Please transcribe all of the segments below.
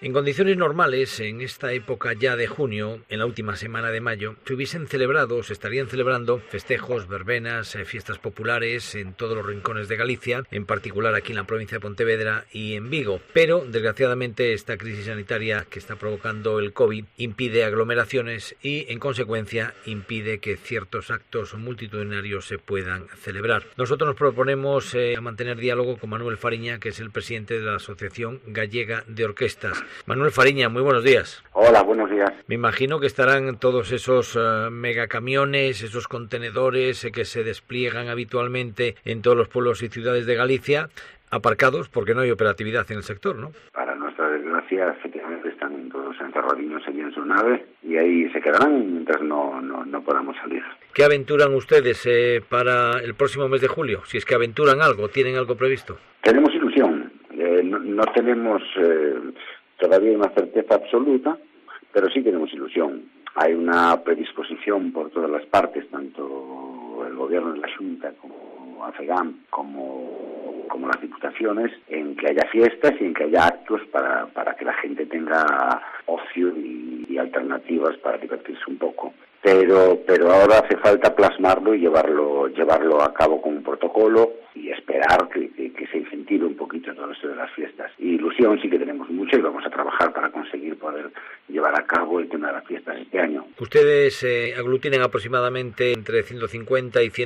En condiciones normales, en esta época ya de junio, en la última semana de mayo, se estarían celebrando festejos, verbenas, fiestas populares en todos los rincones de Galicia, en particular aquí en la provincia de Pontevedra y en Vigo. Pero, desgraciadamente, esta crisis sanitaria que está provocando el COVID impide aglomeraciones y, en consecuencia, impide que ciertos actos multitudinarios se puedan celebrar. Nosotros nos proponemos mantener diálogo con Manuel Fariña, que es el presidente de la Asociación Gallega de Orquestas. Manuel Fariña, muy buenos días. Hola, buenos días. Me imagino que estarán todos esos megacamiones, esos contenedores que se despliegan habitualmente en todos los pueblos y ciudades de Galicia, aparcados porque no hay operatividad en el sector, ¿no? Para nuestra desgracia, efectivamente están todos encerraditos allí en su nave y ahí se quedarán mientras no podamos salir. ¿Qué aventuran ustedes para el próximo mes de julio? Si es que aventuran algo, ¿tienen algo previsto? Tenemos ilusión. No tenemos todavía una certeza absoluta, pero sí tenemos ilusión. Hay una predisposición por todas las partes, tanto el gobierno de la Xunta como AFEGAM, como las diputaciones, en que haya fiestas y en que haya actos para que la gente tenga ocio y alternativas para divertirse un poco. Pero ahora hace falta plasmarlo y llevarlo a cabo con un protocolo y esperar que se incentive un poquito todo esto de las fiestas. Y ilusión sí que tenemos mucho y vamos a trabajar para conseguir poder llevar a cabo el tema de las fiestas este año. Ustedes aglutinan aproximadamente entre 150 y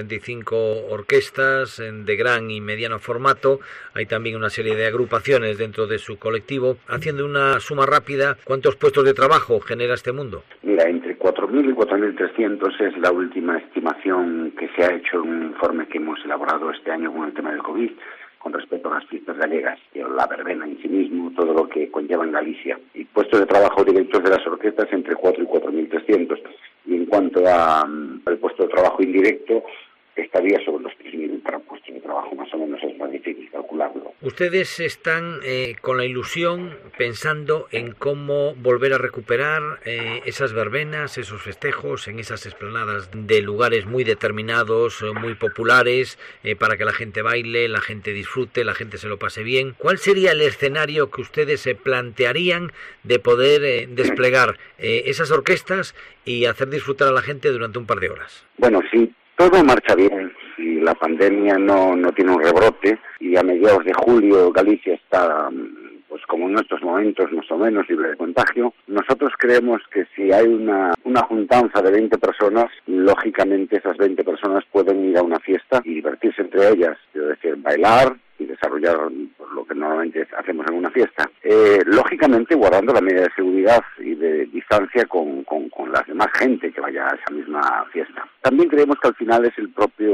175 orquestas de gran y mediano formato. Hay también una serie de agrupaciones dentro de su colectivo. Haciendo una suma rápida, ¿cuántos puestos de trabajo genera este mundo? Mira, entre 4.000 y 4.300 es la última estimación que se ha hecho en un informe que hemos elaborado este año con el tema del COVID, con respecto a las fiestas gallegas, la verbena en sí mismo, todo lo que conlleva en Galicia. Y puestos de trabajo directos de las orquestas entre 4 y 4.300. Y en cuanto al puesto de trabajo indirecto, estaría sobre los 3.000 para puestos de trabajo, más o menos es más difícil calcularlo. Ustedes están con la ilusión pensando en cómo volver a recuperar esas verbenas, esos festejos, en esas explanadas de lugares muy determinados, muy populares, para que la gente baile, la gente disfrute, la gente se lo pase bien. ¿Cuál sería el escenario que ustedes se plantearían de poder desplegar esas orquestas y hacer disfrutar a la gente durante un par de horas? Bueno, sí. Todo marcha bien, si la pandemia no tiene un rebrote y a mediados de julio Galicia está, pues como en estos momentos, más o menos libre de contagio, nosotros creemos que si hay una juntanza de 20 personas, lógicamente esas 20 personas pueden ir a una fiesta y divertirse entre ellas, es decir, bailar y desarrollar lo que normalmente hacemos en una fiesta. Lógicamente guardando la medida de seguridad y de distancia con la demás gente que vaya a esa misma fiesta. También creemos que al final es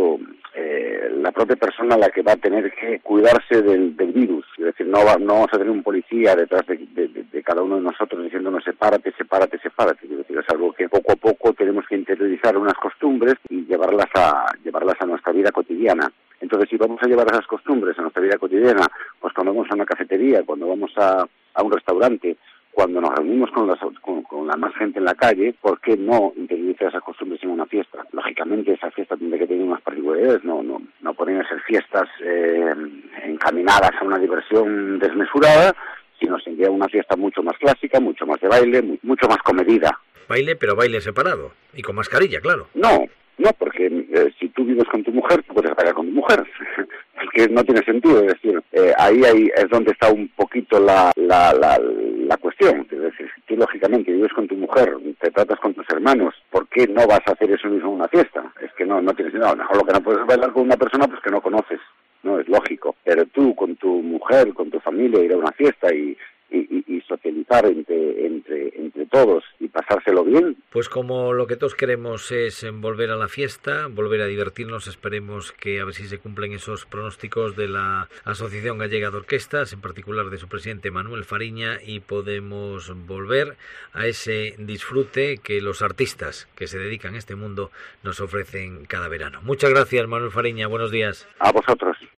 la propia persona la que va a tener que cuidarse del virus. Es decir, no vamos a tener un policía detrás de cada uno de nosotros diciéndonos sepárate. Es decir, es algo que poco a poco tenemos que interiorizar unas costumbres y llevarlas a nuestra vida cotidiana. Entonces, si vamos a llevar esas costumbres a nuestra vida cotidiana, pues cuando vamos a una cafetería, cuando vamos a un restaurante, cuando nos reunimos con la más gente en la calle, ¿por qué no interiorizar esas costumbres en una fiesta? Lógicamente, esa fiesta tendrá que tener unas particularidades, no pueden ser fiestas encaminadas a una diversión desmesurada, sino sería una fiesta mucho más clásica, mucho más de baile, mucho más comedida. Baile, pero baile separado y con mascarilla, claro. No, porque si tú vives con tu mujer, tú puedes bailar con tu mujer. Es que no tiene sentido, es decir, ahí es donde está un poquito la cuestión. Es decir, si tú lógicamente vives con tu mujer, te tratas con tus hermanos, ¿por qué no vas a hacer eso mismo en una fiesta? Es que no tiene sentido. A lo mejor lo que no puedes bailar con una persona pues que no conoces, no es lógico. Pero tú con tu mujer, con tu familia, ir a una fiesta y socializar entre todos y pasárselo bien. Pues como lo que todos queremos es volver a la fiesta, volver a divertirnos, esperemos que a ver si se cumplen esos pronósticos de la Asociación Gallega de Orquestas, en particular de su presidente Manuel Fariña, y podemos volver a ese disfrute que los artistas que se dedican a este mundo nos ofrecen cada verano. Muchas gracias, Manuel Fariña, buenos días. A vosotros.